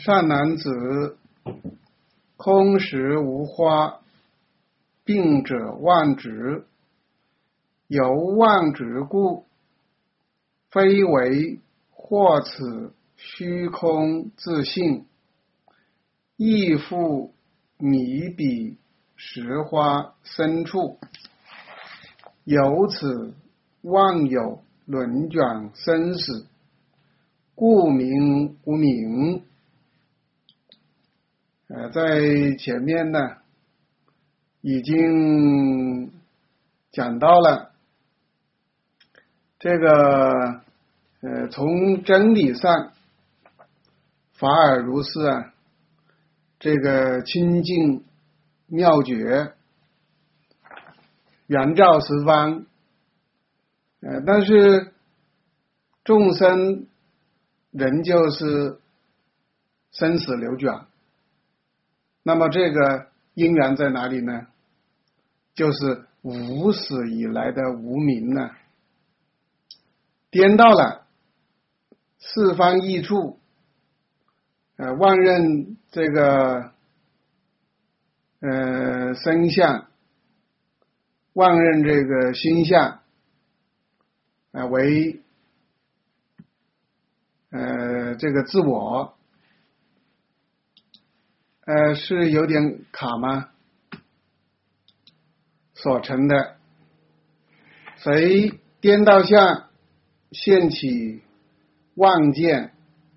善男子，空时无花，病者忘执，由忘执故，非为或此虚空自性，亦复迷彼实花深处，由此妄有轮转生死，故名无明。在前面呢已经讲到了这个从真理上法尔如是啊，这个清净妙觉圆照十方，但是众生仍旧是生死流转。那么这个因缘在哪里呢？就是无始以来的无明呢，颠倒了四方益处，妄认这个身相，妄认这个心相为这个自我。是有点卡吗？所成的，随颠倒相现起妄见，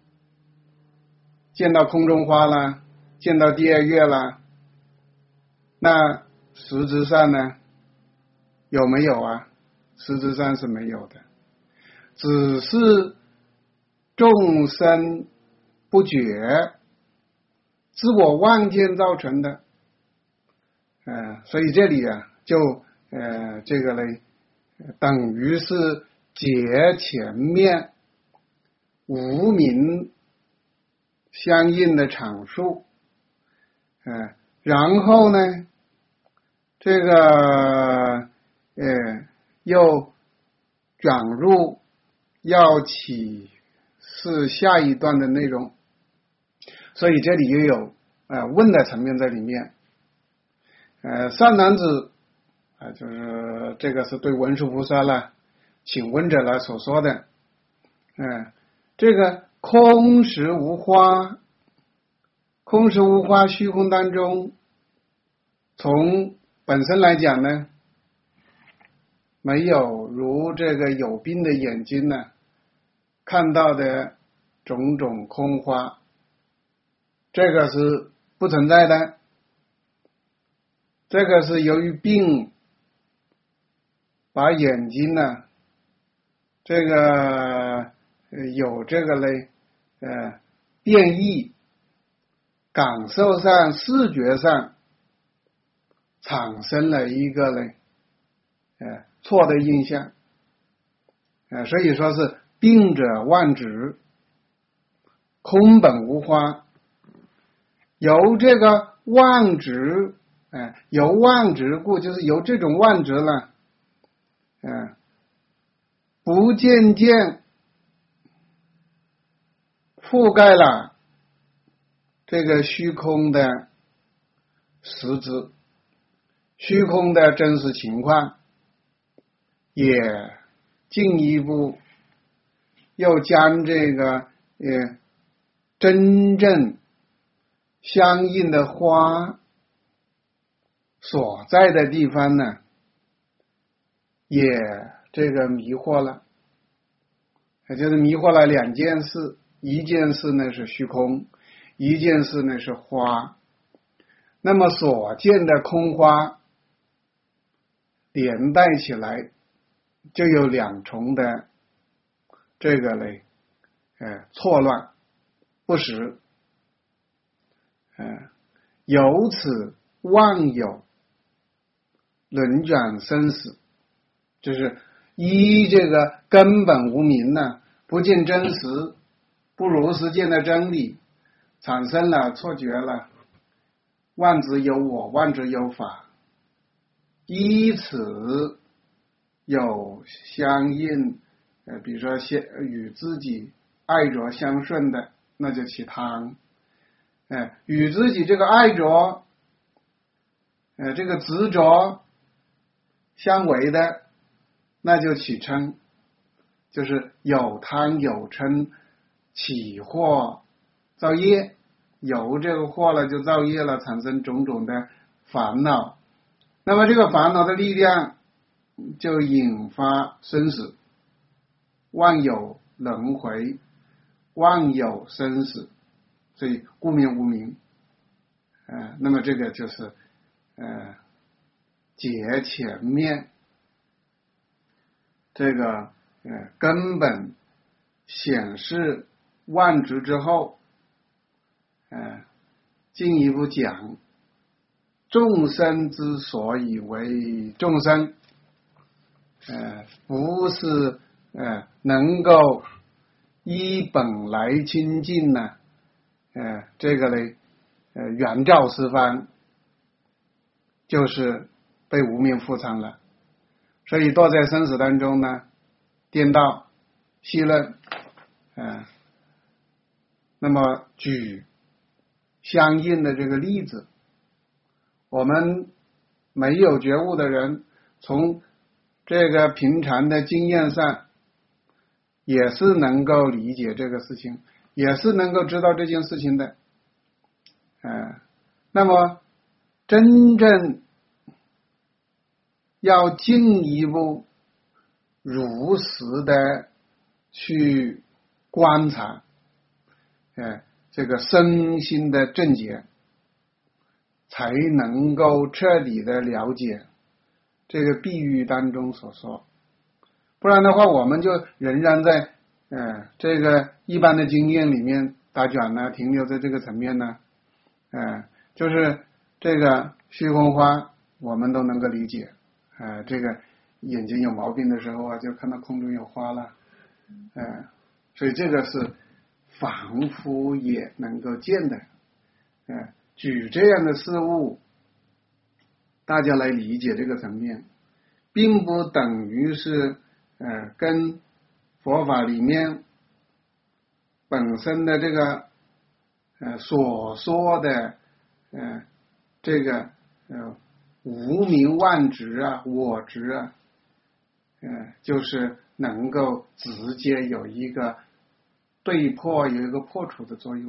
见到空中花啦，见到第二月啦，那实质上呢有没有啊？实质上是没有的，只是众生不觉，自我妄见造成的，所以这里啊，就这个呢，等于是解前面无明相应的阐述，然后呢，这个又转入要启示下一段的内容。所以这里又有问的层面在里面。善男子就是这个是对文殊菩萨了，请问者了所说的，这个空时无花，空时无花虚空当中，从本身来讲呢，没有如这个有病的眼睛呢看到的种种空花，这个是不存在的，这个是由于病把眼睛呢这个有这个类变异，感受上视觉上产生了一个呢错的印象，所以说是病者忘执，空本无花。由这个妄执，由妄执故，就是由这种妄执呢，不渐渐覆盖了这个虚空的实质，虚空的真实情况，也进一步又将这个真正相应的花所在的地方呢，也这个迷惑了，也就是迷惑了两件事，一件事呢是虚空，一件事呢是花。那么所见的空花连带起来，就有两重的这个嘞错乱不实，由此妄有轮转生死，就是依这个根本无明呢，不见真实，不如实见的真理，产生了错觉了，妄执有我，妄执有法，依此有相应比如说与自己爱着相顺的，那就起贪， 与自己这个爱着这个执着相违的，那就起嗔，就是有贪有嗔起惑造业，有这个惑了就造业了，产生种种的烦恼。那么这个烦恼的力量就引发生死，万有轮回，万有生死，所以故名无明。那么这个就是解前面这个根本显示万执之后，进一步讲众生之所以为众生，不是能够依本来清净呢，这个呢圆照十方，就是被无明覆藏了，所以堕在生死当中呢，颠倒戏论。那么举相应的这个例子，我们没有觉悟的人，从这个平常的经验上也是能够理解这个事情，也是能够知道这件事情的。那么真正要进一步如实的去观察这个身心的症结，才能够彻底的了解这个比喻当中所说。不然的话，我们就仍然在这个一般的经验里面打卷呢，停留在这个层面呢，就是这个虚空花我们都能够理解，这个眼睛有毛病的时候啊，就看到空中有花了，所以这个是凡夫也能够见的。举这样的事物，大家来理解这个层面，并不等于是跟佛法里面本身的这个所说的这个无明妄执啊、我执啊，就是能够直接有一个对破、有一个破除的作用。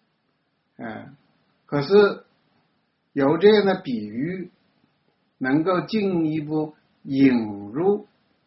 可是有这样的比喻，能够进一步引入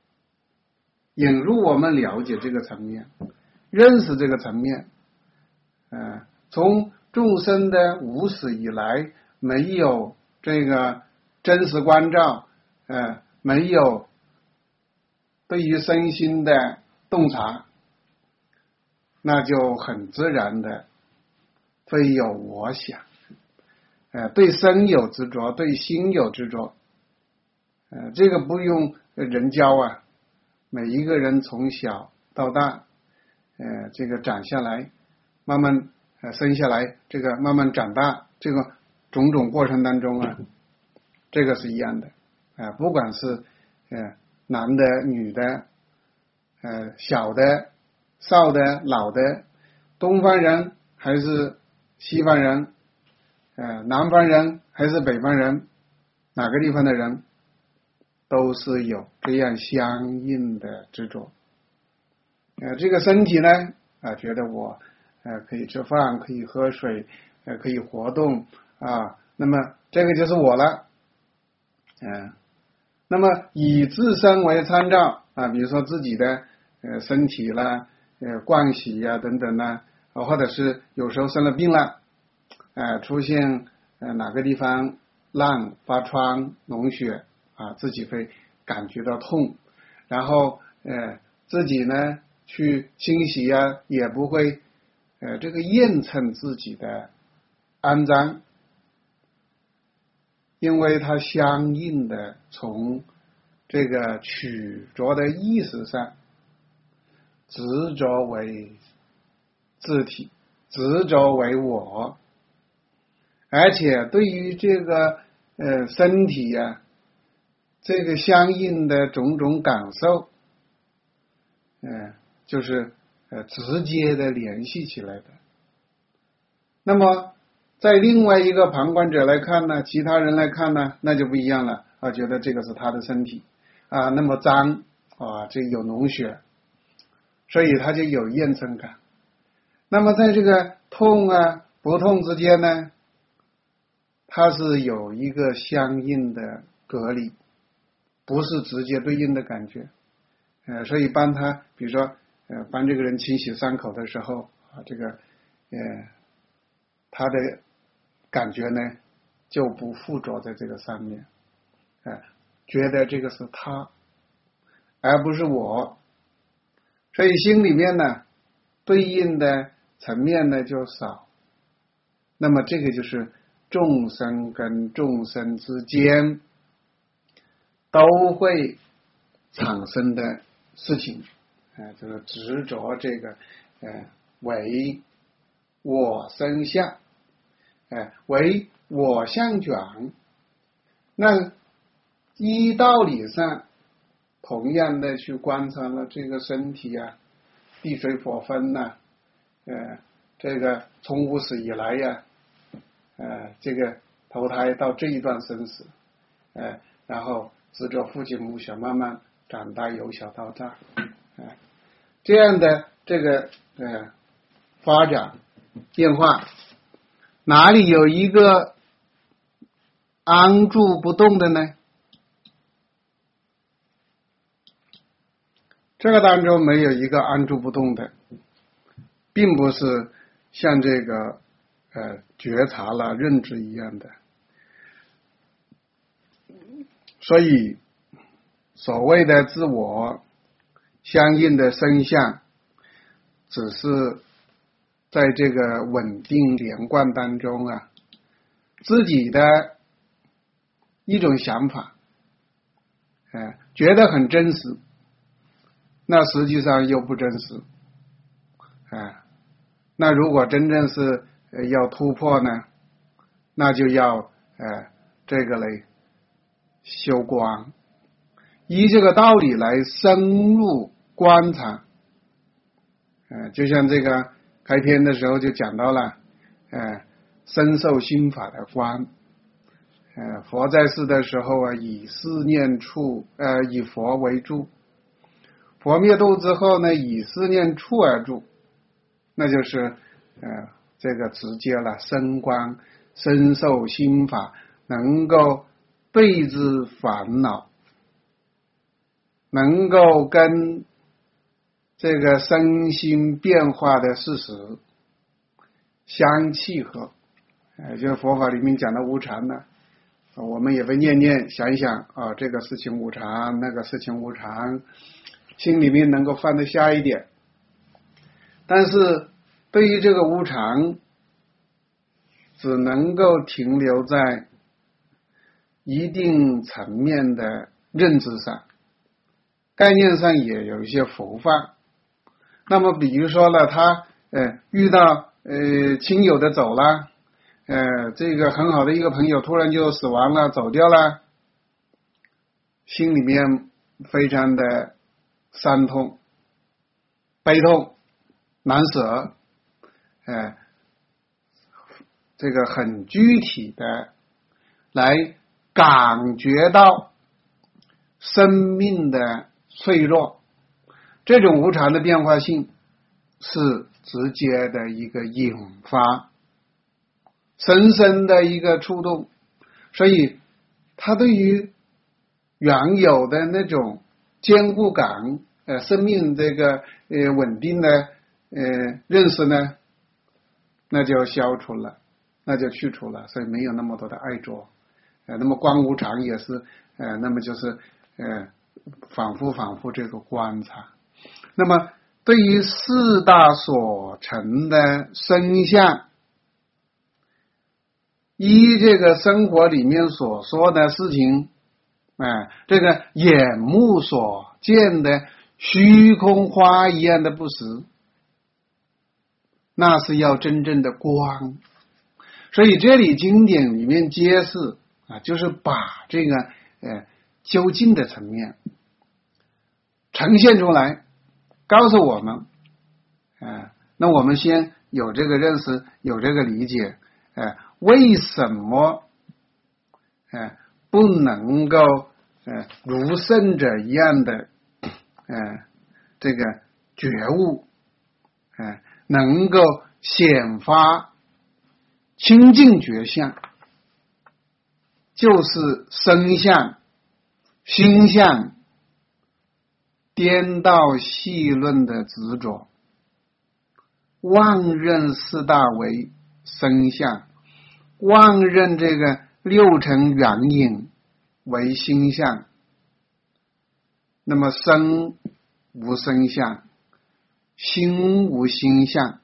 我们了解这个层面，认识这个层面。从众生的无始以来，没有这个真实关照，没有对于身心的洞察，那就很自然的会有我想，对身有执着，对心有执着，这个不用人教啊，每一个人从小到大，这个长下来，慢慢生下来，这个慢慢长大，这个种种过程当中啊，这个是一样的，不管是男的、女的，小的、少的、老的，东方人还是西方人，南方人还是北方人，哪个地方的人都是有这样相应的执着。这个身体呢，觉得我可以吃饭，可以喝水，可以活动啊，那么这个就是我了。那么以自身为参照啊，比如说自己的身体啦、盥洗呀等等啦，或者是有时候生了病了，出现哪个地方烂、发疮、脓血啊，自己会感觉到痛，然后自己呢去清洗啊，也不会这个验证自己的肮脏，因为它相应的从这个取着的意识上执着为自体，执着为我，而且对于这个身体啊，这个相应的种种感受，就是直接的联系起来的。那么在另外一个旁观者来看呢，其他人来看呢，那就不一样了啊，觉得这个是他的身体啊，那么脏啊，这有脓血，所以他就有厌憎感。那么在这个痛啊不痛之间呢，它是有一个相应的隔离，不是直接对应的感觉。所以帮他，比如说帮这个人清洗伤口的时候啊，这个他的感觉呢就不附着在这个上面，觉得这个是他，而不是我，所以心里面呢对应的层面呢就少。那么这个就是众生跟众生之间都会产生的事情，就是执着这个为我生相，为我相卷。那依道理上同样的去观察了这个身体啊，地水火风呐，这个从无始以来呀，这个投胎到这一段生死，然后执着父亲母血，慢慢长大由小到大，这样的这个发展变化，哪里有一个安住不动的呢？这个当中没有一个安住不动的，并不是像这个觉察了认知一样的。所以所谓的自我相应的身相，只是在这个稳定连贯当中啊，自己的一种想法，觉得很真实，那实际上又不真实，那如果真正是要突破呢，那就要这个嘞修观，依这个道理来深入观察。就像这个开篇的时候就讲到了深受心法的观。佛在世的时候啊，以思念处以佛为住，佛灭度之后呢，以思念处而住，那就是这个直接了深观深受心法，能够对治烦恼，能够跟这个身心变化的事实相契合，就是佛法里面讲的无常呢，我们也会念念想一想啊，这个事情无常，那个事情无常，心里面能够放得下一点。但是对于这个无常，只能够停留在一定层面的认知上，概念上也有一些浮泛。那么比如说呢，他遇到亲友的走了，这个很好的一个朋友突然就死亡了，走掉了，心里面非常的伤痛、悲痛、难舍，这个很具体的来感觉到生命的脆弱，这种无常的变化性是直接的一个引发，深深的一个触动。所以他对于原有的那种坚固感，生命这个稳定的认识呢，那就消除了，那就去除了，所以没有那么多的爱着。那么观无常也是那么就是反复这个观察。那么对于四大所成的身相，依这个生活里面所说的事情，这个眼目所见的虚空花一样的不实，那是要真正的观。所以这里经典里面揭示就是把这个究竟的层面呈现出来，告诉我们，那我们先有这个认识，有这个理解， 为什么不能够如圣者一样的这个觉悟，能够显发清净觉相，就是身相、心相颠倒细论的执着，妄认四大为身相，妄认这个六尘缘影为心相。那么身无身相，心无心相，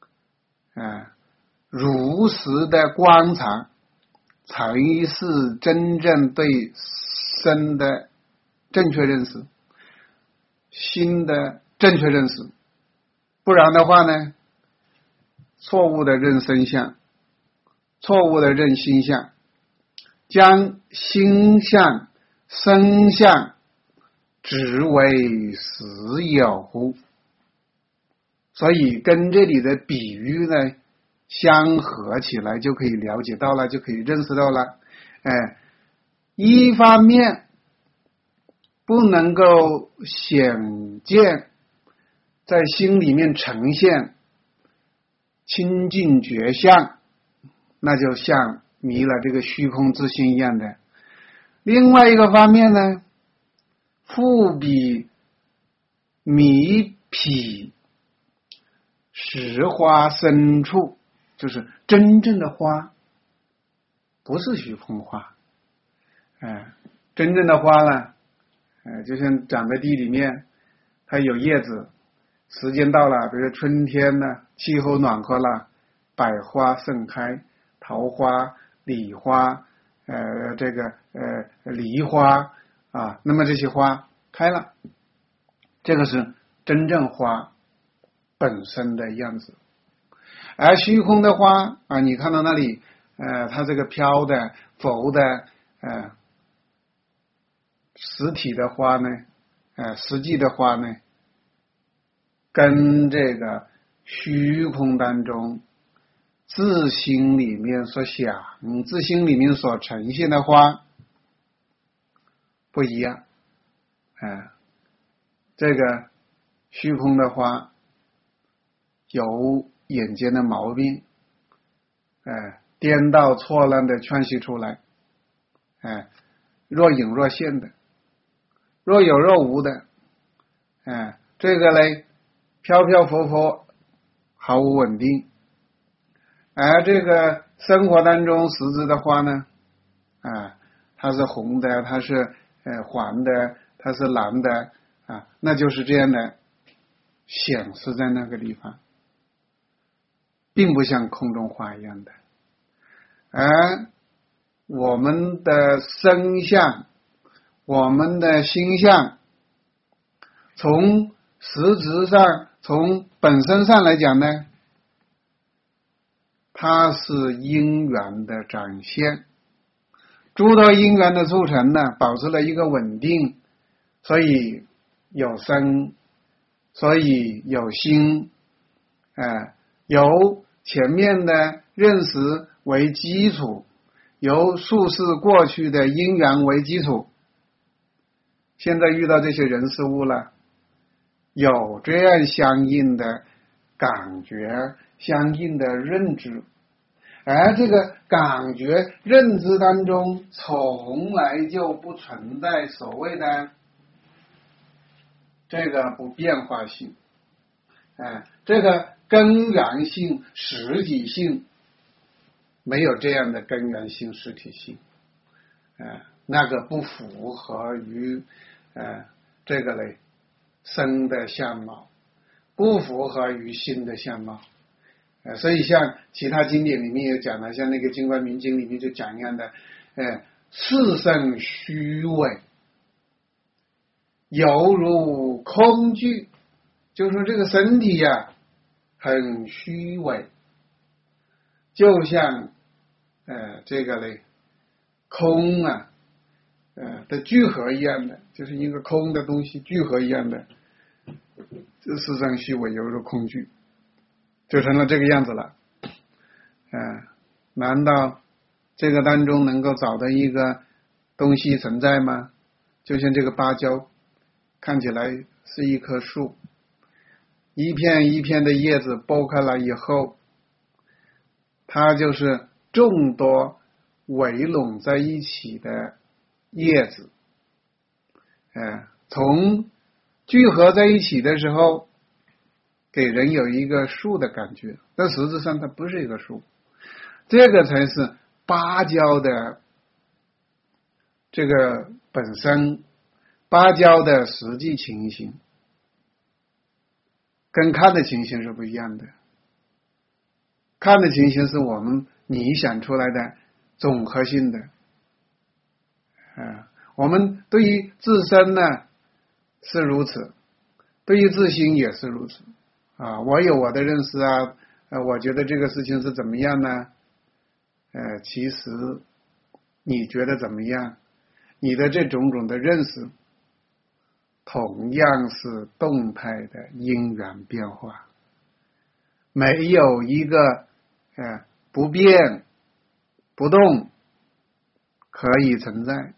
如实的观察才是真正对身的正确认识，心的正确认识。不然的话呢，错误的认身相，错误的认心相，将心相、身相只为实有。所以跟这里的比喻呢相合起来，就可以了解到了，就可以认识到了。一方面不能够显见在心里面呈现清净觉相，那就像迷了这个虚空之心一样的。另外一个方面呢，复比迷痞实花深处，就是真正的花不是虚空花，真正的花呢，就像长在地里面，它有叶子，时间到了，比如说春天呢，气候暖和了，百花盛开，桃花、李花，这个梨花啊，那么这些花开了，这个是真正花本身的样子。而虚空的花啊，你看到那里它这个飘的浮的实体的花呢，实际的花呢，跟这个虚空当中自心里面所想、自心里面所呈现的花不一样。这个虚空的花有眼尖的毛病，颠倒错乱的诠释出来，若隐若现的，若有若无的，这个嘞飘飘浮浮，毫无稳定。而这个生活当中实质的花呢，它是红的，它是黄的，它是蓝的那就是这样的显示在那个地方，并不像空中花一样的。而我们的身相，我们的心相，从实质上，从本身上来讲呢，它是因缘的展现，诸多因缘的促成呢，保持了一个稳定，所以有身，所以有心，由前面的认识为基础，由述事过去的因缘为基础，现在遇到这些人事物了，有这样相应的感觉，相应的认知，而这个感觉认知当中从来就不存在所谓的这个不变化性，这个根源性、实体性没有这样的根源性、实体性，那个不符合于这个嘞身的相貌，不符合于心的相貌。所以像其他经典里面也讲了，像那个《金光明经》里面就讲一样的，是身虚伪，犹如空具，就是说这个身体很虚伪，就像这个嘞空的聚合一样的，就是一个空的东西聚合一样的，这世上虚伪犹如空具，就成了这个样子了。 难道这个当中能够找到一个东西存在吗？就像这个芭蕉看起来是一棵树，一片一片的叶子剥开了以后，它就是众多围拢在一起的叶子，从聚合在一起的时候给人有一个树的感觉，但实质上它不是一个树，这个才是芭蕉的这个本身，芭蕉的实际情形跟看的情形是不一样的。看的情形是我们拟想出来的总合性的，我们对于自身呢是如此，对于自心也是如此我有我的认识我觉得这个事情是怎么样呢？其实你觉得怎么样？你的这种种的认识同样是动态的因缘变化，没有一个不变不动可以存在，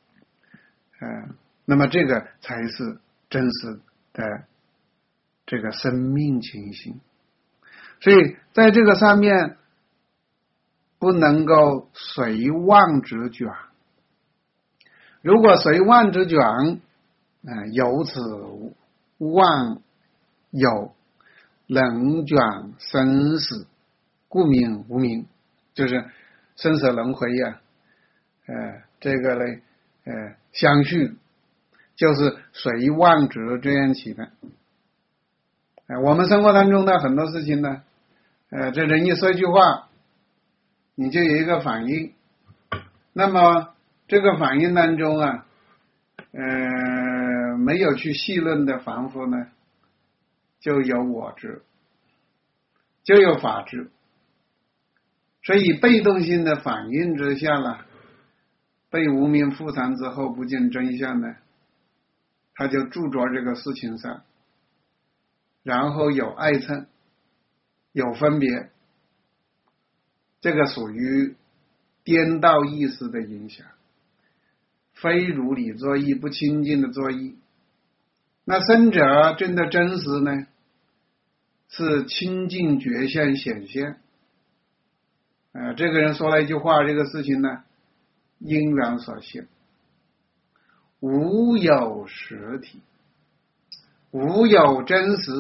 那么这个才是真实的这个生命情形。所以在这个上面不能够随妄之卷，如果随妄之卷由此妄有，能卷生死，故名无明，就是生死轮回这个呢相续就是随妄执这样起的。我们生活当中的很多事情呢这人一说一句话你就有一个反应，那么这个反应当中没有去细论的凡夫呢就有我执，就有法执，所以被动性的反应之下呢，被无明覆藏之后不见真相呢，他就著着这个事情上，然后有爱憎，有分别，这个属于颠倒意识的影响，非如理作意，不清净的作意。那生者真的真实呢，是清净觉相显现。这个人说了一句话，这个事情呢，因缘所现，无有实体，无有真实，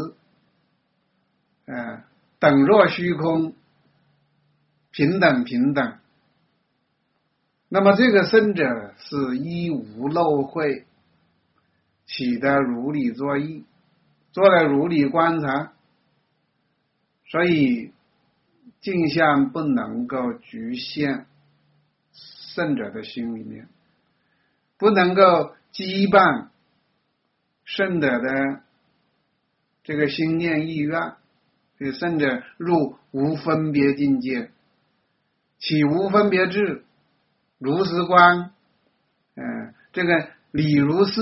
等若虚空，平等平等。那么这个生者是一无漏慧，起的如理作意，做了如理观察，所以镜像不能够局限圣者的心里面，不能够羁绊圣者的这个心念意愿，所以圣者入无分别境界，起无分别智，如实观，这个理如是，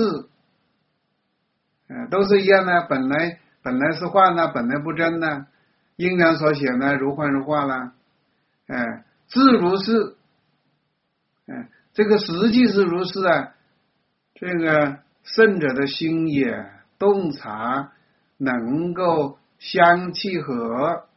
都是一样的，本来是幻呢，本来不真呢，因缘所显呢，如幻如化了，自如是，这个实际是如是这个圣者的心也洞察，能够相契合，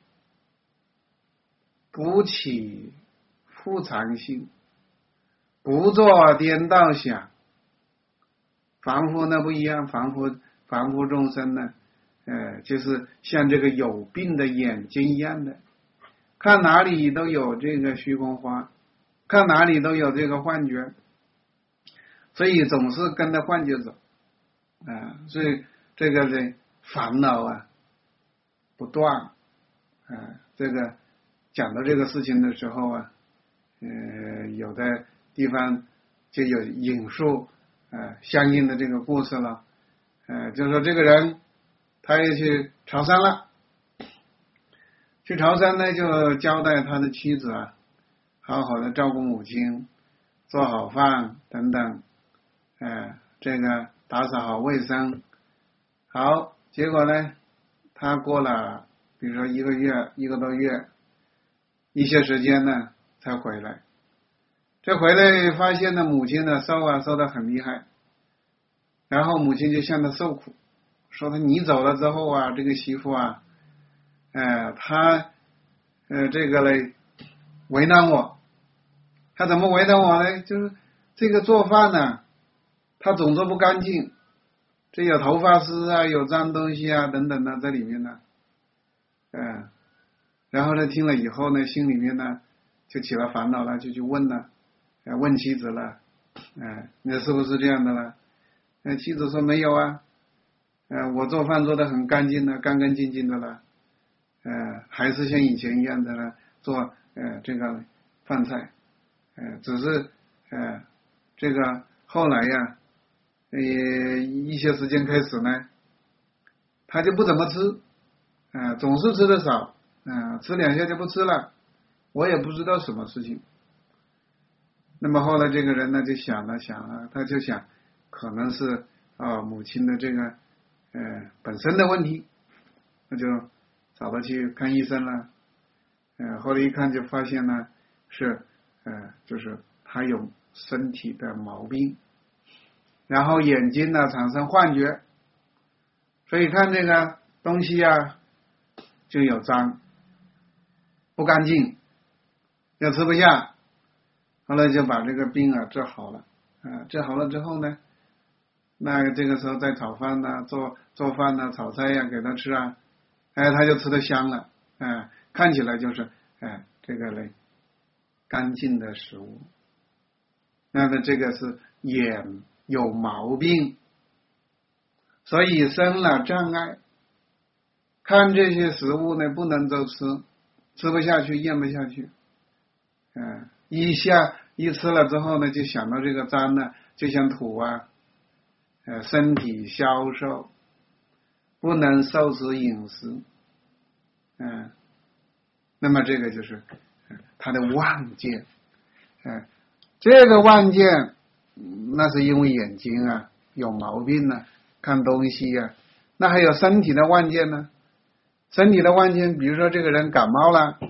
不起复常性，不做颠倒想。凡夫呢不一样，凡夫众生呢就是像这个有病的眼睛一样的，看哪里都有这个虚空花，看哪里都有这个幻觉，所以总是跟着幻觉走所以这个呢烦恼不断这个讲到这个事情的时候有的地方就有引述相应的这个故事了就是说这个人他也去朝山了，去朝山呢就交代他的妻子好好的照顾母亲，做好饭等等这个打扫好卫生。好，结果呢他过了比如说1个月1个多月，一些时间呢才回来。这回来发现呢，母亲呢瘦得很厉害，然后母亲就向他受苦，说他你走了之后啊，这个媳妇啊，她这个嘞为难我。他怎么为难我呢？就是这个做饭呢，他总做不干净，这有头发丝啊，有脏东西啊等等的在里面呢。然后呢听了以后呢，心里面呢就起了烦恼了，就去问了，问妻子了，那是不是这样的了？妻子说没有啊，我做饭做得很干净的，干干净净的了，还是像以前一样的呢，做这个饭菜。只是这个后来呀，一些时间开始呢，他就不怎么吃，总是吃的少，吃2下就不吃了，我也不知道什么事情。那么后来这个人呢就想了，他就想可能是母亲的这个本身的问题，那就找他去看医生了。后来一看就发现呢是就是他有身体的毛病，然后眼睛呢产生幻觉，所以看这个东西啊就有脏不干净，又吃不下。后来就把这个病啊治好了，治好了之后呢，那这个时候再炒饭呢、做饭呢、炒菜呀给他吃啊，他就吃得香了，看起来就是这个嘞干净的食物。那么这个是眼有毛病，所以生了障碍，看这些食物呢不能够吃不下去，咽不下去，一吃了之后呢，就想到这个脏呢，就想吐啊，身体消瘦，不能受持饮食，那么这个就是他的妄见，这个妄见那是因为眼睛啊有毛病呢，看东西啊。那还有身体的妄见呢，身体的妄见，比如说这个人感冒了，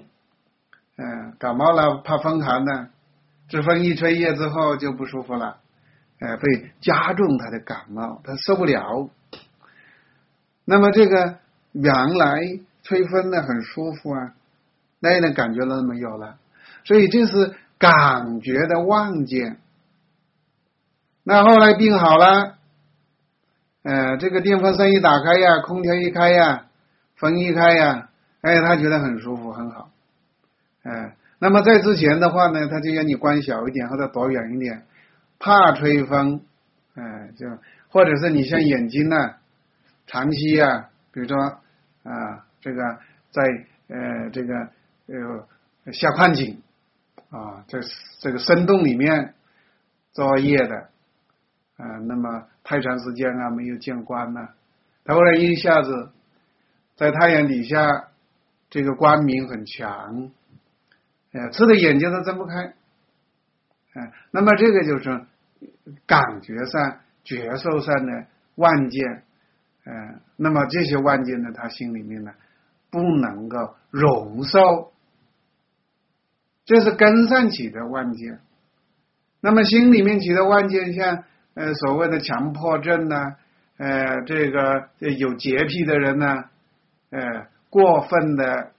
怕风寒呢，这风一吹叶之后就不舒服了，会加重他的感冒，他受不了。那么这个原来吹风呢很舒服啊，那一点感觉都没有了，所以这是感觉的妄见。那后来病好了，这个电风扇一打开呀，空调一开呀，风一开呀，他觉得很舒服很好。那么在之前的话呢，他就让你关小一点或者躲远一点，怕吹风，就或者是你像眼睛呢，长期啊，比如说这个在这个下矿井在这个深洞里面作业的，那么太长时间没有见光了，突然一下子在太阳底下，这个光明很强，吃的眼睛都睁不开，那么这个就是感觉上觉受上的妄见，那么这些妄见呢，他心里面呢不能够容受，这是根上起的妄见。那么心里面起的妄见，像所谓的强迫症呢，这个有洁癖的人呢，过分的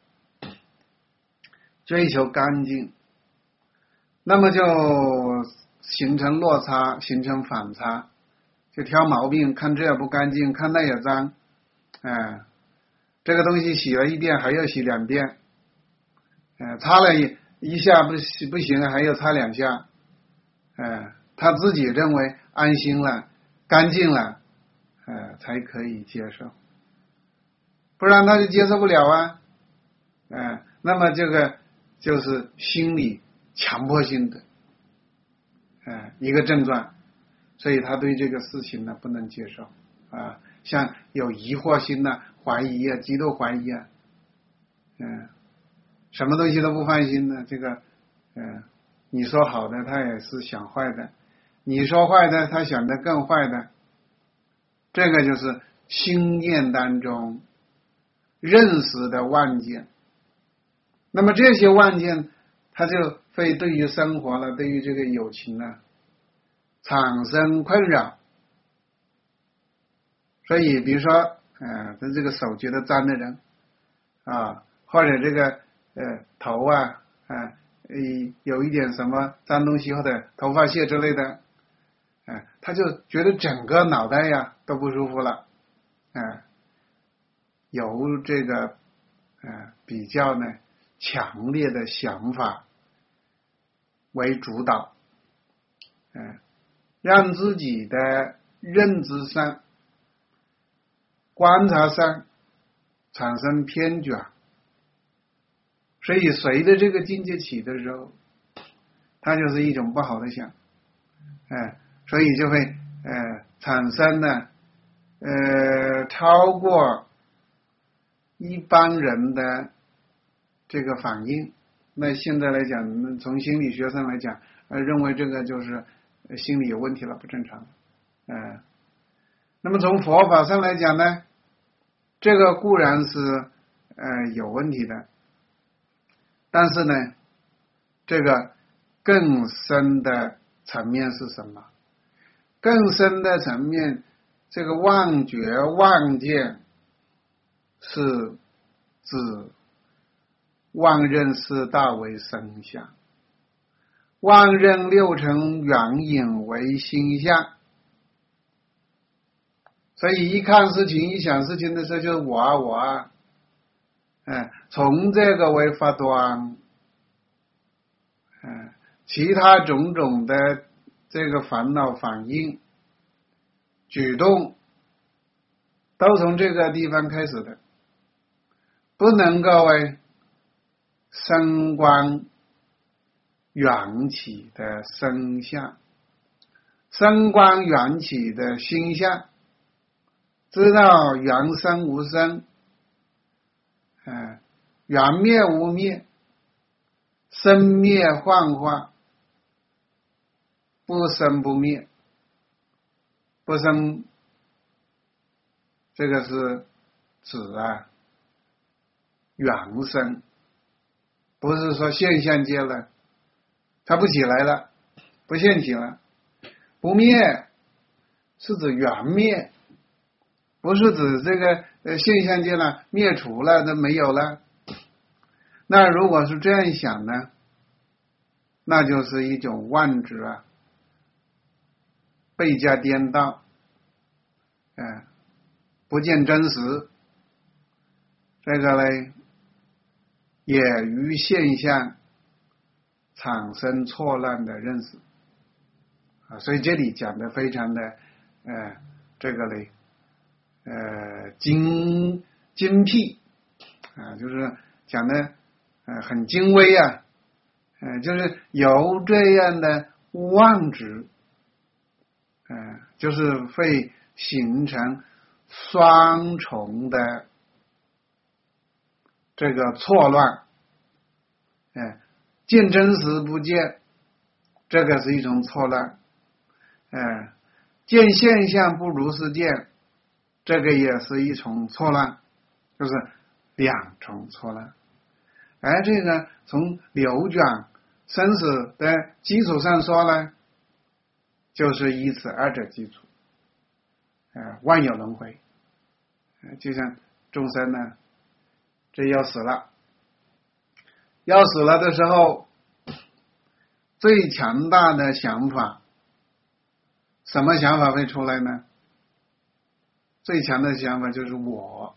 追求干净，那么就形成落差，形成反差，就挑毛病，看这也不干净，看那也脏，这个东西洗了1遍还要洗2遍，擦了一下不行，还要擦2下，他自己认为安心了，干净了，才可以接受，不然他就接受不了啊，那么这个就是心理强迫性的，一个症状，所以他对这个事情呢不能接受，像有疑惑心呢，怀疑啊，极度怀疑啊，什么东西都不放心呢，这个，你说好的他也是想坏的，你说坏的他想的更坏的，这个就是心念当中认识的妄见。那么这些妄见他就会对于生活了，对于这个友情呢产生困扰。所以比如说他这个手觉得脏的人啊，或者这个头有一点什么脏东西或者头发屑之类的，他就觉得整个脑袋呀都不舒服了，由这个比较呢强烈的想法为主导，让自己的认知上、观察上产生偏卷，所以随着这个境界起的时候，它就是一种不好的想，所以就会产生呢超过一般人的这个反应。那现在来讲，从心理学上来讲，认为这个就是心理有问题了，不正常。那么从佛法上来讲呢，这个固然是有问题的，但是呢，这个更深的层面是什么？更深的层面，这个妄觉妄见是指妄认四大为生相，妄认六尘缘影为心相。所以一看事情一想事情的时候，就是我从这个为发端，其他种种的这个烦恼反应举动都从这个地方开始的，不能够为升观缘起的生相，升观缘起的心相，知道缘生无生，缘灭无灭，生灭幻化，不生不灭，不生这个是指缘生，不是说现象界了，它不起来了，不现起了。不灭是指缘灭，不是指这个现象界了灭除了，那没有了。那如果是这样想呢，那就是一种妄执倍加颠倒，不见真实，这个呢也与现象产生错乱的认识所以这里讲的非常的这个呢精辟就是讲的很精微就是由这样的妄执就是会形成双重的这个错乱，见真实不见，这个是一种错乱，见现象不如是见，这个也是一种错乱，就是两重错乱。而这个从流转生死的基础上说呢，就是以此二者基础，万有轮回，就像众生呢，这要死了的时候，最强大的想法，什么想法会出来呢？最强的想法就是我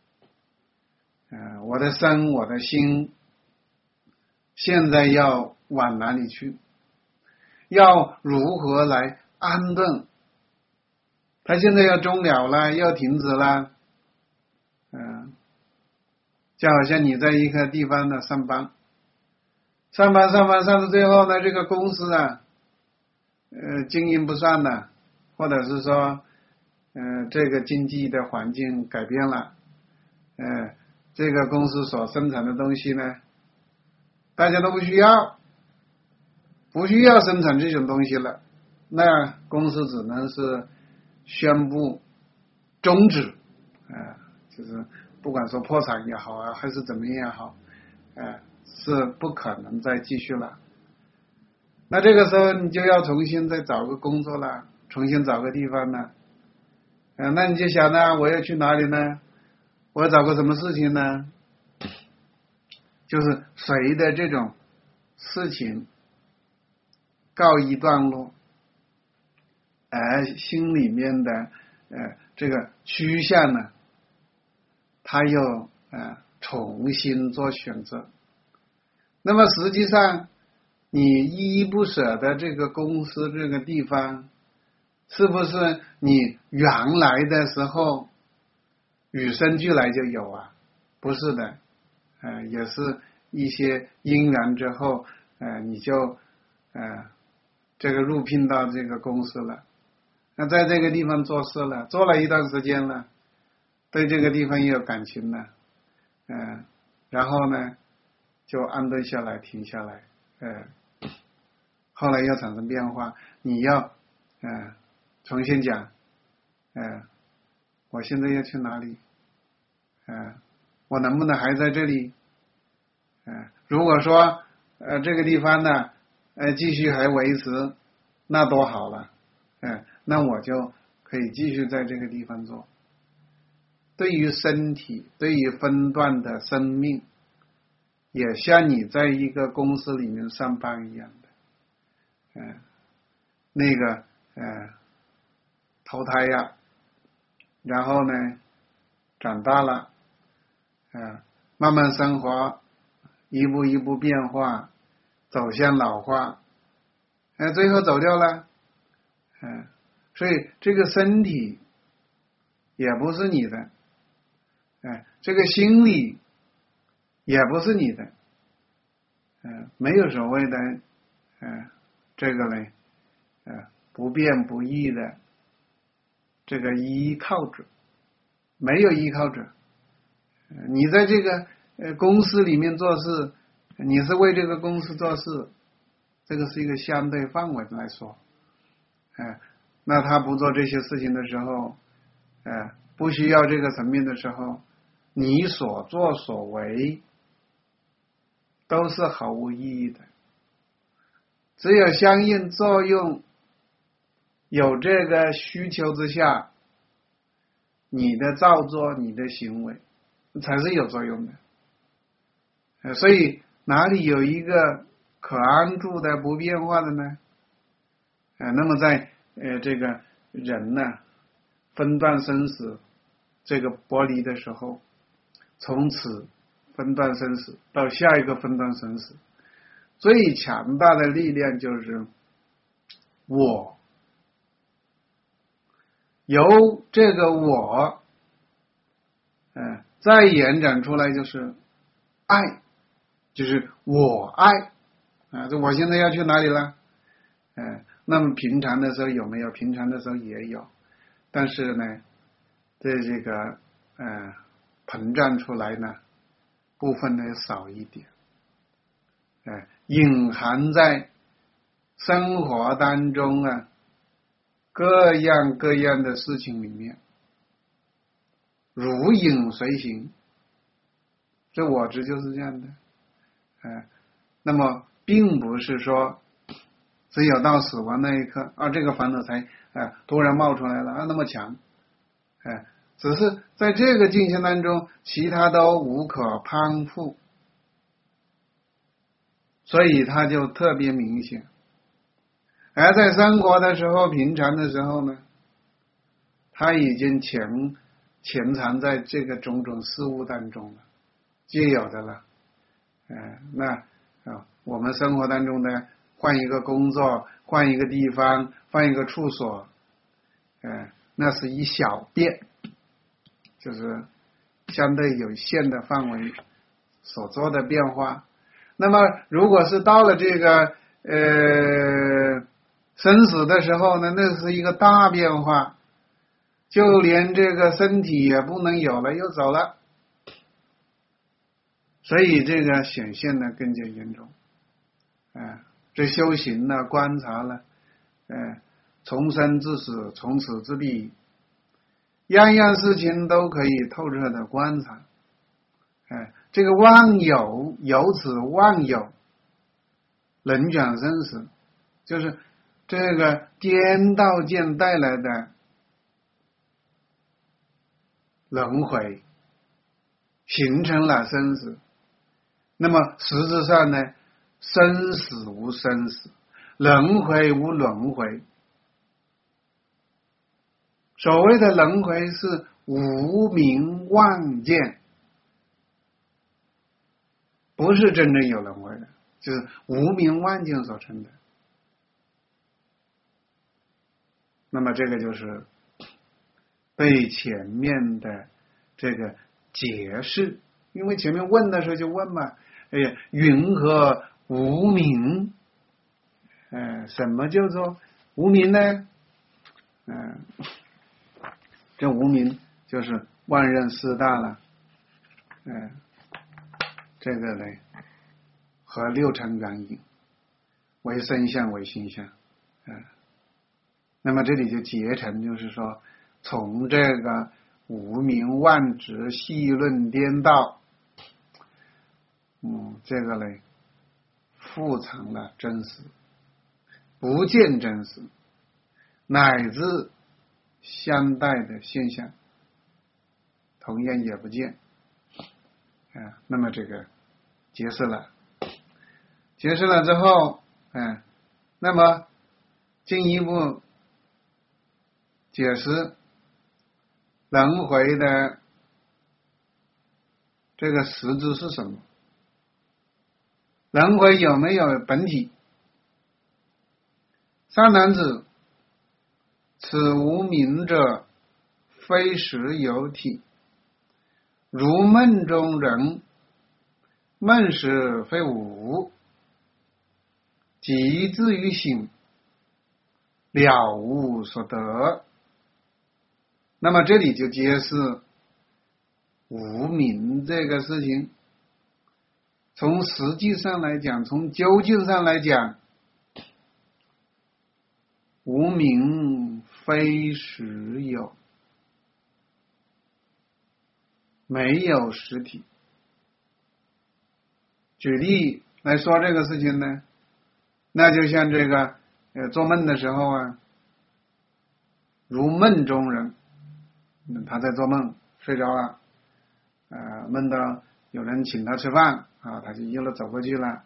的身我的心现在要往哪里去，要如何来安顿，他现在要终了了，要停止了，就好像你在一个地方呢上班上到最后呢，这个公司经营不善了，或者是说这个经济的环境改变了，这个公司所生产的东西呢大家都不需要生产这种东西了，那公司只能是宣布终止就是不管说破产也好还是怎么样也好是不可能再继续了。那这个时候你就要重新再找个工作了，重新找个地方了。那你就想呢，我要去哪里呢？我要找个什么事情呢？就是随着这种事情告一段落，而心里面的这个趋向呢，他又重新做选择。那么实际上你依依不舍的这个公司这个地方，是不是你原来的时候与生俱来就有啊？不是的，也是一些因缘之后，你就这个入聘到这个公司了。那在这个地方做事了，做了一段时间了，对这个地方也有感情了，然后呢就安顿下来，停下来，后来要产生变化，你要重新讲，我现在要去哪里？我能不能还在这里？如果说这个地方呢继续还维持，那多好了，那我就可以继续在这个地方做。对于身体，对于分段的生命，也像你在一个公司里面上班一样的，那个投胎呀，然后呢长大了，慢慢生活，一步一步变化，走向老化，最后走掉了，所以这个身体也不是你的，这个心理也不是你的，没有所谓的这个呢不变不异的这个依靠者，没有依靠者。你在这个公司里面做事，你是为这个公司做事，这个是一个相对范围来说，那他不做这些事情的时候，不需要这个层面的时候，你所作所为都是毫无意义的。只有相应作用有这个需求之下，你的造作，你的行为才是有作用的。所以哪里有一个可安住的不变化的呢？那么在这个人呢分段生死这个剥离的时候，从此分段生死到下一个分段生死，最强大的力量就是我，由这个我再延展出来就是爱，就是我爱这我现在要去哪里了？那么平常的时候有没有？平常的时候也有，但是呢这个膨胀出来呢部分呢少一点，隐含在生活当中各样各样的事情里面，如影随形，这我执就是这样的。那么并不是说只有到死亡那一刻这个烦恼才突然冒出来了那么强，只是在这个境界当中，其他都无可攀附，所以它就特别明显。而在生活的时候，平常的时候呢，它已经潜藏在这个种种事物当中了，皆有的了。那我们生活当中呢，换一个工作，换一个地方，换一个处所，那是一小变，就是相对有限的范围所做的变化。那么如果是到了这个生死的时候呢，那是一个大变化，就连这个身体也不能有了，又走了，所以这个显现的更加严重。这修行呢，观察了，从生至死，从此至彼，样样事情都可以透彻的观察， 这个妄有，由此妄有轮转生死，就是这个颠倒见带来的轮回，形成了生死。那么实质上呢，生死无生死，轮回无轮回。所谓的轮回是无明妄见，不是真正有轮回的，就是无明妄见所成的。那么这个就是对前面的这个解释，因为前面问的时候就问嘛，哎呀，云何无明？什么叫做无明呢？这无明就是万仞四大了，这个呢和六尘缘影为身相为心相，那么这里就结成，就是说从这个无明妄执细论颠倒，这个呢复藏了真实，不见真实，乃至相待的现象同样也不见，那么这个解释了之后，那么进一步解释轮回的这个实质是什么？轮回有没有本体？三男子，此无明者，非实有体，如梦中人，梦时非无，即至于醒，了无所得。那么这里就揭示无明这个事情，从实际上来讲，从究竟上来讲，无明非实有，没有实体。举例来说这个事情呢，那就像这个做梦的时候啊，如梦中人，他在做梦睡着了，梦到有人请他吃饭啊，他就一路走过去了，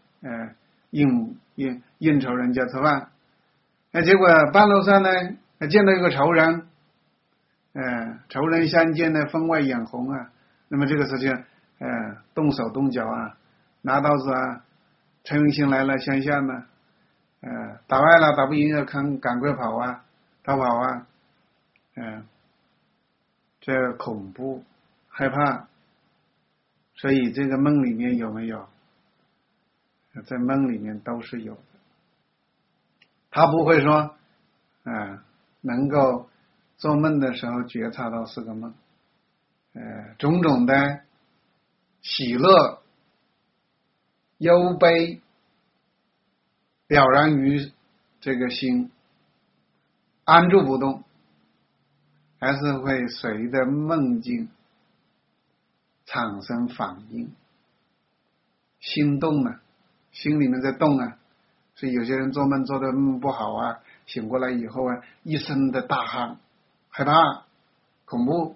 应酬人家吃饭，结果半路上呢见到一个仇人，仇人相见呢分外眼红啊，那么这个时候动手动脚啊，拿刀子啊，陈云兴来了相向呢，打败了打不赢要赶快跑啊，逃跑啊，这个恐怖害怕，所以这个梦里面有没有？在梦里面都是有的。他不会说能够做梦的时候觉察到是个梦，种种的喜乐忧悲了然于这个心，安住不动，还是会随着梦境产生反应，心动了，心里面在动啊。所以有些人做梦做的不好啊，醒过来以后啊，一身的大汗，害怕恐怖，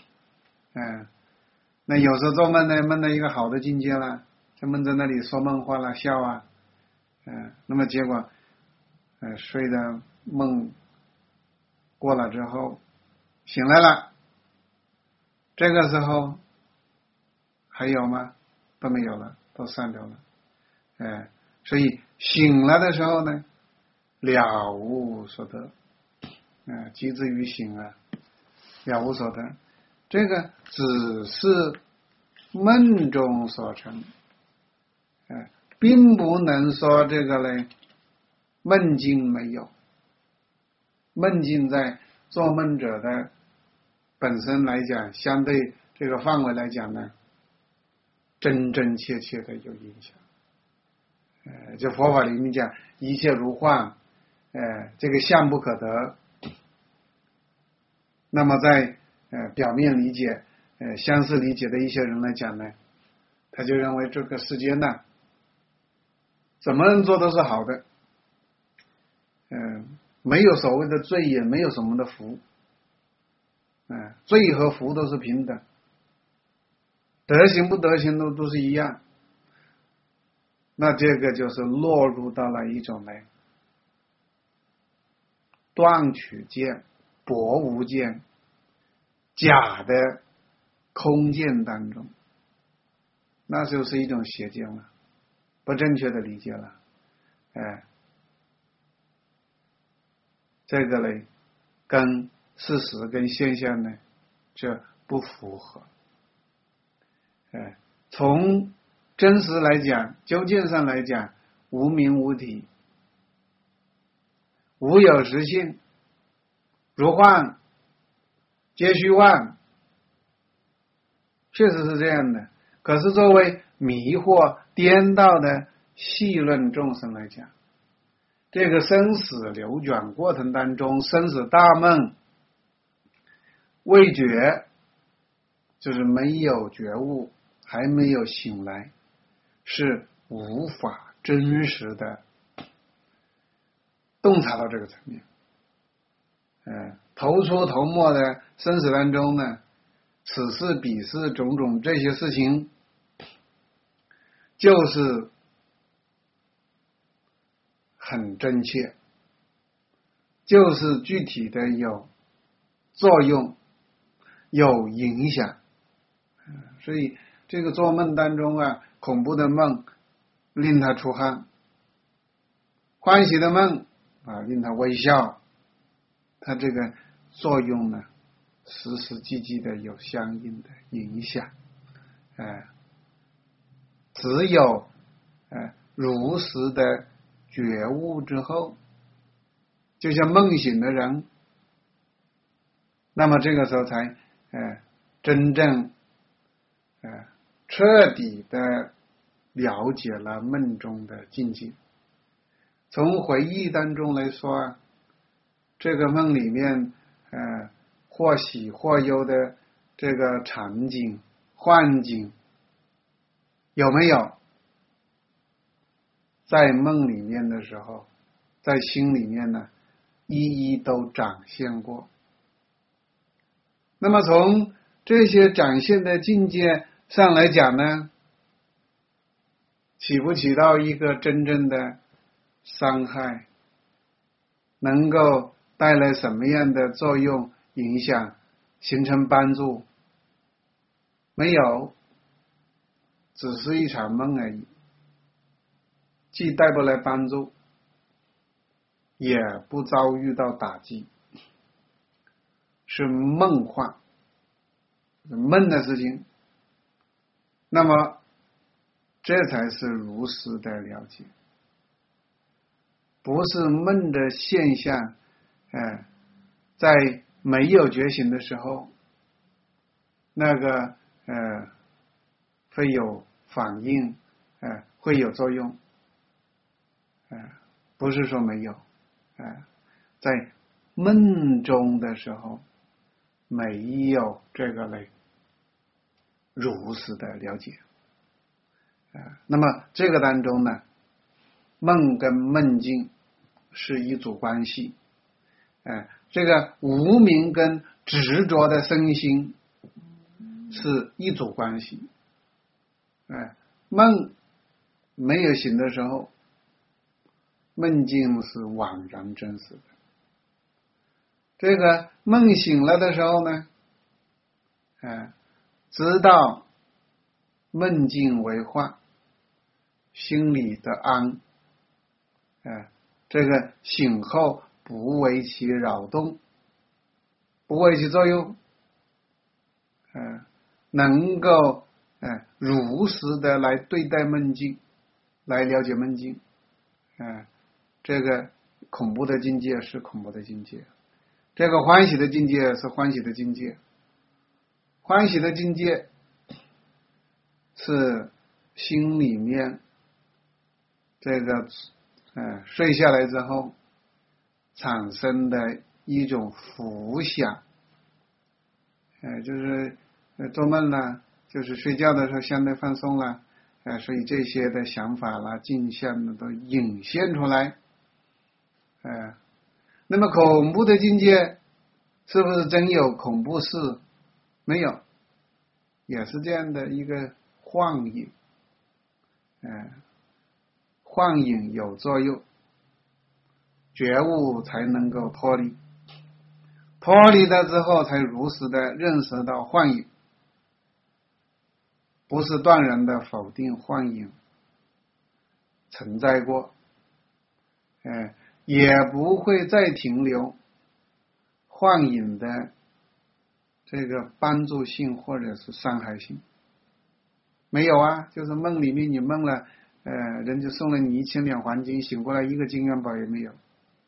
那有时候做梦呢，梦到一个好的境界了，就梦在那里说梦话了，笑啊，那么结果睡的梦过了之后醒来了，这个时候还有吗？都没有了，都散掉了，所以醒了的时候呢，了无所得，即至于醒啊，了无所得，这个只是梦中所成，并不能说这个呢梦境没有，梦境在做梦者的本身来讲，相对这个范围来讲呢，真真切切的有影响。就佛法里面讲一切如幻，这个相不可得。那么在表面理解相似理解的一些人来讲呢， 他就认为这个世间呢，怎么做都是好的，没有所谓的罪，也没有什么的福，罪和福都是平等，德行不德行都是一样。那这个就是落入到了一种呢断取见、博无见、假的空见当中，那就是一种邪见了，不正确的理解了。这个呢跟事实跟现象呢这不符合。从真实来讲，究竟上来讲，无明无体，无有实性，如幻皆虚幻，确实是这样的。可是作为迷惑颠倒的戏论众生来讲，这个生死流转过程当中，生死大梦未觉，就是没有觉悟，还没有醒来，是无法真实的洞察到这个层面。头出头没的生死当中呢，此事彼事种种这些事情，就是很真切，就是具体的有作用有影响。所以这个做梦当中啊，恐怖的梦令他出汗，欢喜的梦令他微笑，他这个作用呢实实际际的有相应的影响。只有如实的觉悟之后，就像梦醒的人，那么这个时候才真正彻底的了解了梦中的境界。从回忆当中来说啊，这个梦里面或喜或忧的这个场景幻景有没有在梦里面的时候，在心里面呢一一都展现过。那么从这些展现的境界上来讲呢，起不起到一个真正的伤害，能够带来什么样的作用影响，形成帮助？没有，只是一场梦而已，既带不来帮助，也不遭遇到打击，是梦幻，梦的事情。那么这才是如实的了解，不是梦的现象在没有觉醒的时候那个会有反应会有作用，不是说没有，在梦中的时候没有这个类如实的了解。那么这个当中呢，梦跟梦境是一组关系，这个无明跟执着的身心是一组关系。梦没有醒的时候，梦境是宛然真实的。这个梦醒了的时候呢，知道梦境为幻，心里的安，这个醒后不为其扰动，不为其作用，能够如实的来对待梦境，来了解梦境，这个恐怖的境界是恐怖的境界，这个欢喜的境界是欢喜的境界。欢喜的境界是心里面这个睡下来之后产生的一种浮想，就是做梦了，就是睡觉的时候相对放松了， 所以这些的想法啦、镜像呢，都隐现出来。那么恐怖的境界是不是真有恐怖事？没有，也是这样的一个幻影。幻影有作用，觉悟才能够脱离，脱离了之后才如实的认识到幻影，不是断然的否定幻影存在过，也不会再停留幻影的这个帮助性或者是伤害性。没有啊，就是梦里面你梦了，人就送了你1000两黄金，醒过来一个金元宝也没有，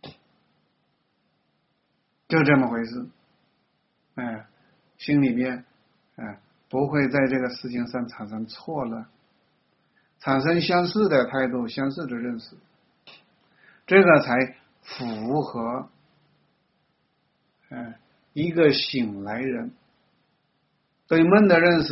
就这么回事。心里面不会在这个事情上产生错乱，产生相似的态度、相似的认识，这个才符合一个醒来人对梦的认识。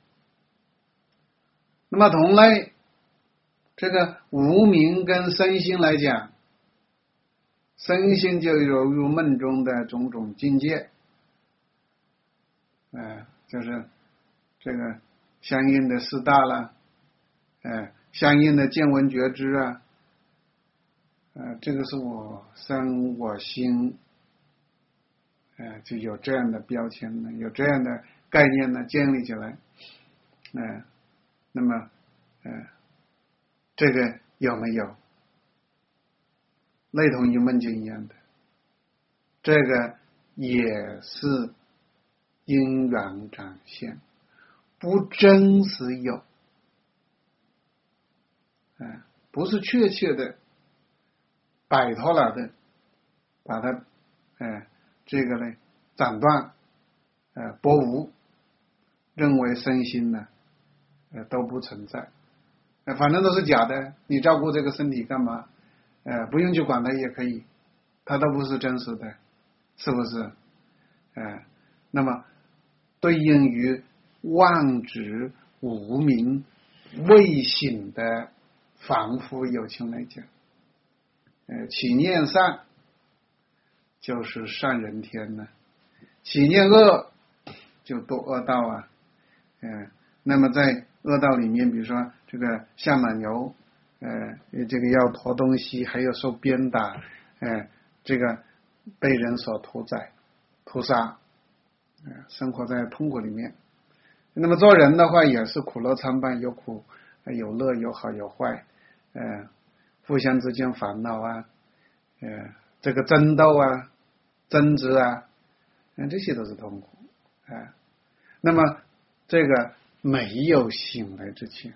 那么同类，这个无明跟身心来讲，身心就犹如梦中的种种境界，就是这个相应的四大了，相应的见闻觉知啊，这个是我身我心，就有这样的标签呢，有这样的概念呢，建立起来，那么这个有没有类同于梦境一样的？这个也是因缘展现，不真实有，不是确切的摆脱了的，把它这个呢斩断，拨无，认为身心呢都不存在，反正都是假的，你照顾这个身体干嘛？不用去管它也可以，它都不是真实的，是不是？那么对应于妄执无明未醒的凡夫有情来讲，起念善就是善人天呢，起念恶就堕恶道啊。那么在恶道里面，比如说这个下马牛，这个要驮东西，还有受鞭打，这个被人所屠宰、屠杀，生活在痛苦里面。那么做人的话，也是苦乐参半，有苦有乐，有好有坏，互相之间烦恼啊，这个争斗啊、争执啊，这些都是痛苦。那么这个没有醒来之前，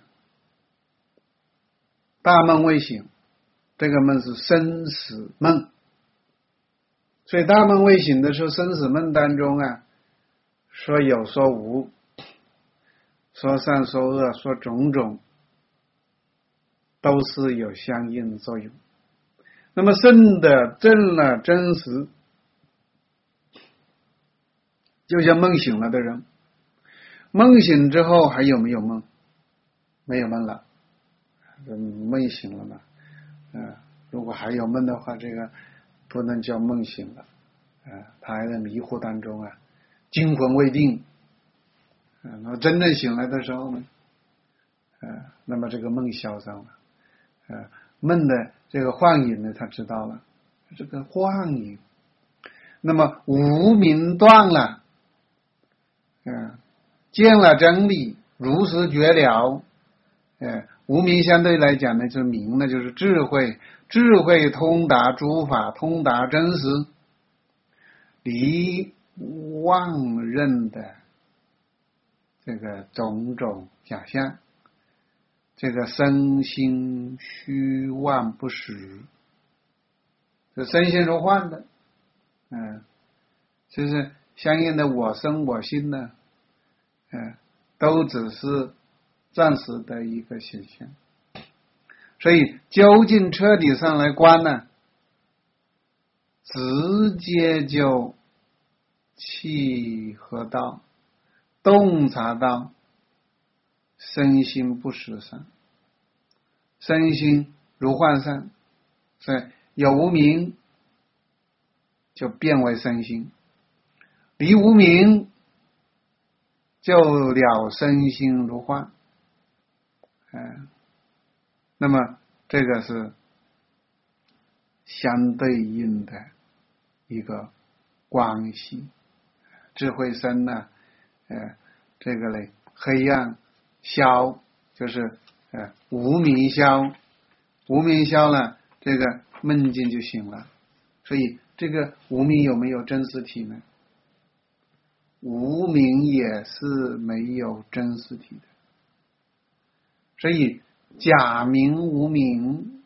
大梦未醒，这个梦是生死梦，所以大梦未醒的时候，生死梦当中啊，说有说无，说善说恶，说种种，都是有相应的作用。那么生的正了真实，就像梦醒了的人，梦醒之后还有没有梦？没有梦了，梦醒了嘛。如果还有梦的话，这个不能叫梦醒了，他还在迷糊当中啊，惊魂未定。那么真正醒来的时候呢，那么这个梦消散了，梦的这个幻影呢，他知道了这个幻影，那么无明断了，见了真理，如实觉了，无明相对来讲呢，就是明呢，就是智慧，智慧通达诸法，通达真实，离妄认的这个种种假象，这个身心虚妄不实，这身心是幻的，就是相应的我身我心呢，都只是暂时的一个现象。所以究竟彻底上来观呢，直接就契合到洞察到身心不实上， 身心如幻散，所以有无明就变为身心，离无明就了身心如幻。那么这个是相对应的一个关系。智慧生呢，这个嘞，黑暗消就是无明消，无明消了，这个梦境就醒了。所以这个无明有没有真实体呢？无明也是没有真实体的。所以假名无明，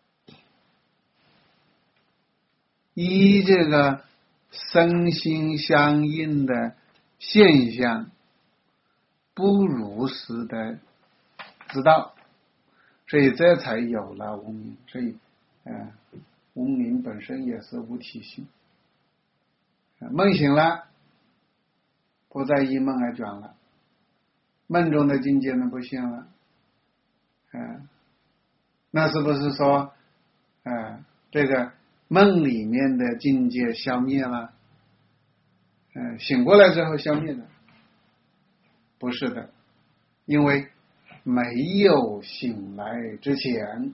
依这个身心相应的现象，不如实的知道，所以这才有了无明。所以无明本身也是无体性。梦醒了，不再依梦而转了，梦中的境界呢不现了。那是不是说这个梦里面的境界消灭了？醒过来之后消灭了？不是的，因为没有醒来之前，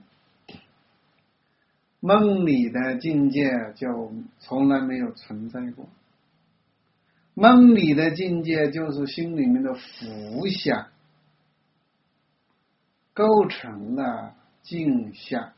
梦里的境界就从来没有存在过。梦里的境界就是心里面的浮想构成了镜像，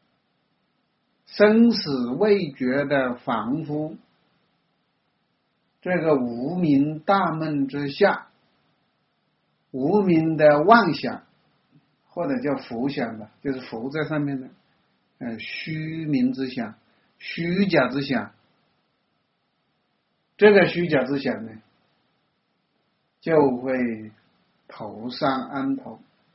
生死未决的凡夫，这个无明大梦之下，无明的妄想或者叫浮想吧，就是浮在上面的虚名之想，虚假之想。这个虚假之想呢，就会头上安头。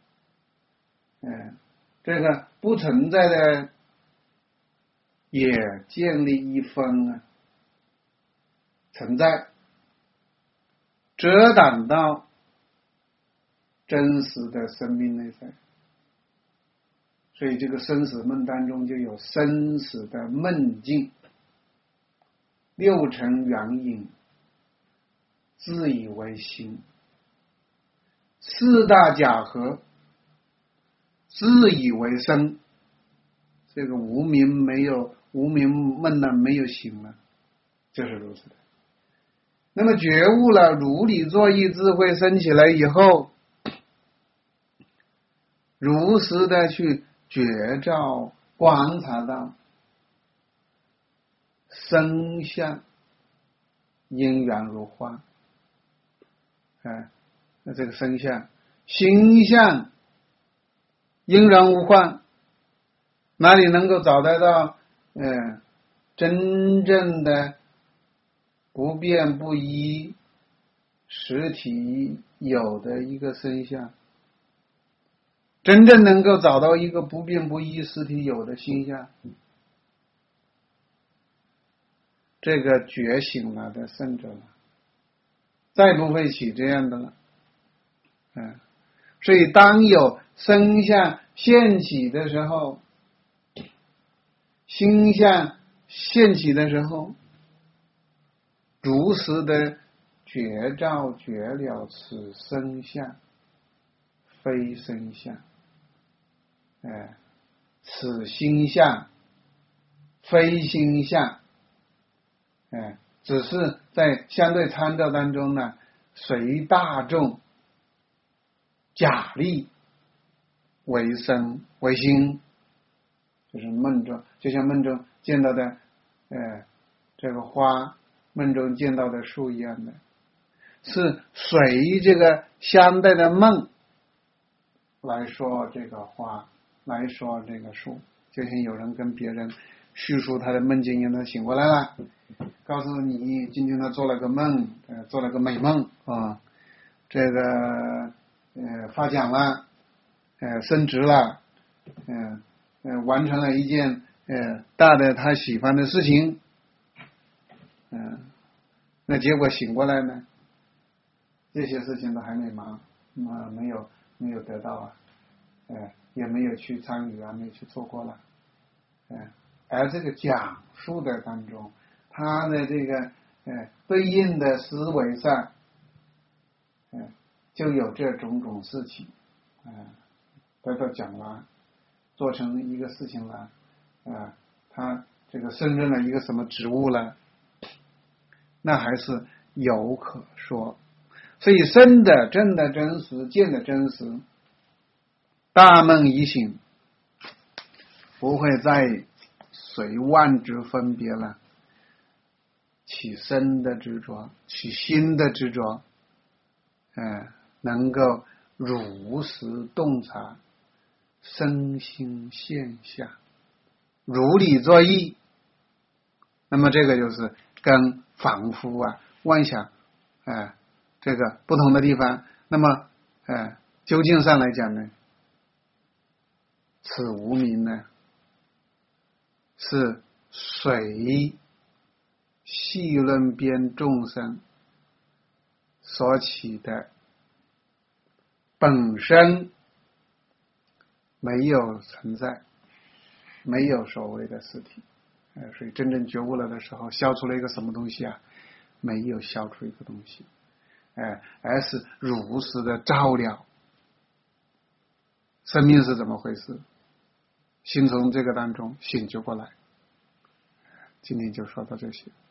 这个不存在的也建立一分存在，遮挡到真实的生命内在。所以这个生死梦当中就有生死的梦境，六尘缘影自以为心，四大假合自以为生。这个无明梦呢没有醒了，就是如此的。那么觉悟了，如理作意智慧升起来以后，如实的去觉照观察到身相因缘如幻，那这个身相心相因缘无幻，哪里能够找得到真正的不变不依实体有的一个身相？真正能够找到一个不变不依实体有的心相，这个觉醒了的圣者了，再不会起这样的了。所以当有身相现起的时候，心相现起的时候，如实的觉照觉了此身相非身相，此心相非心相，只是在相对参照当中呢，随大众假立为身为心，就是梦中，就像梦中见到的这个花，梦中见到的树一样的，是随这个相对的梦来说这个花，来说这个树。就像有人跟别人叙述他的梦境一样，他醒过来了，告诉你今天他做了个梦，做了个美梦啊，这个发奖了，升职了，完成了一件大的他喜欢的事情，那结果醒过来呢，这些事情都还没忙，没有得到也没有去参与啊，没有去做过了。而这个讲述的当中，他的这个对应的思维上，就有这种事情，得到讲了，做成一个事情了，他这个胜任了一个什么职务了，那还是有可说。所以生的、真的真实、见的真实，大梦一醒，不会再随万之分别了，起身的执着，起心的执着，能够如实洞察身心现象，如理作意。那么这个就是跟凡夫妄想这个不同的地方。那么究竟上来讲呢，此无明呢是随细论边众生所起的，本身没有存在，没有所谓的实体。所以真正觉悟了的时候，消除了一个什么东西啊？没有消除一个东西，而是如实的照料生命是怎么回事，心从这个当中醒觉过来。今天就说到这些。